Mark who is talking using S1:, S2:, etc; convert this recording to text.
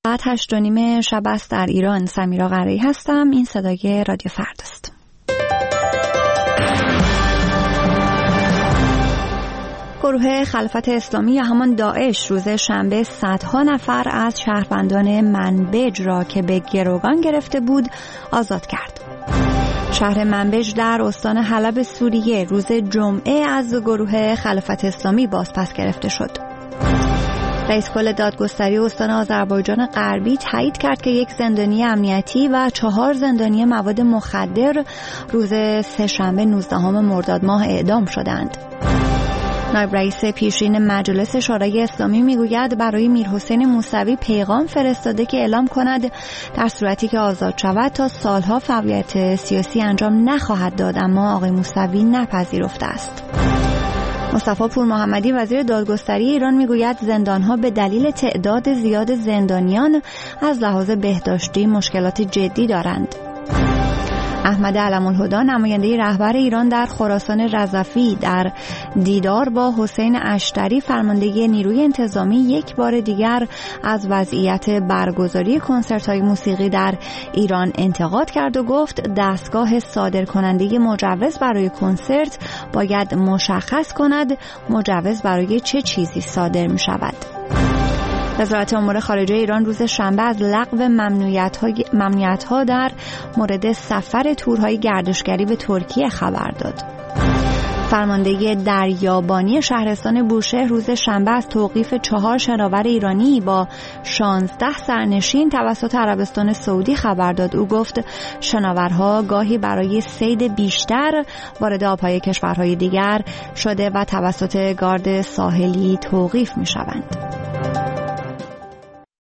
S1: بعد 8:30 شب است در ایران. سمیرا قره‌ای هستم. این صدای رادیو فردا است. گروه خلافت اسلامی یا همان داعش روز شنبه صدها نفر از شهروندان منبج را که به گروگان گرفته بود آزاد کرد. شهر منبج در استان حلب سوریه روز جمعه از گروه خلافت اسلامی بازپس گرفته شد. رئیس کل دادگستری استان آذربایجان غربی تایید کرد که یک زندانی امنیتی و 4 زندانی مواد مخدر روز سه‌شنبه 19 مرداد ماه اعدام شدند. نایب رئیس پیشین مجلس شورای اسلامی میگوید برای میرحسین موسوی پیغام فرستاده که اعلام کند در صورتی که آزاد شود تا سالها فعالیت سیاسی انجام نخواهد داد، اما آقای موسوی نپذیرفته است. مصطفی پور محمدی وزیر دادگستری ایران میگوید زندانها به دلیل تعداد زیاد زندانیان از لحاظ بهداشتی مشکلات جدی دارند. احمد علم‌الهدی نماینده رهبر ایران در خراسان رضفی در دیدار با حسین اشتری فرمانده نیروی انتظامی یک بار دیگر از وضعیت برگزاری کنسرت‌های موسیقی در ایران انتقاد کرد و گفت دستگاه صادرکننده مجوز برای کنسرت باید مشخص کند مجوز برای چه چیزی صادر می‌شود. وزارت امور خارجه ایران روز شنبه از لغو ممنوعیت‌ها در مورد سفر تورهای گردشگری به ترکیه خبر داد. فرمانده دریابانی شهرستان بوشهر روز شنبه از توقیف 4 شناور ایرانی با 16 سرنشین توسط عربستان سعودی خبر داد. او گفت شناورها گاهی برای صید بیشتر وارد آبهای کشورهای دیگر شده و توسط گارد ساحلی توقیف می‌شوند.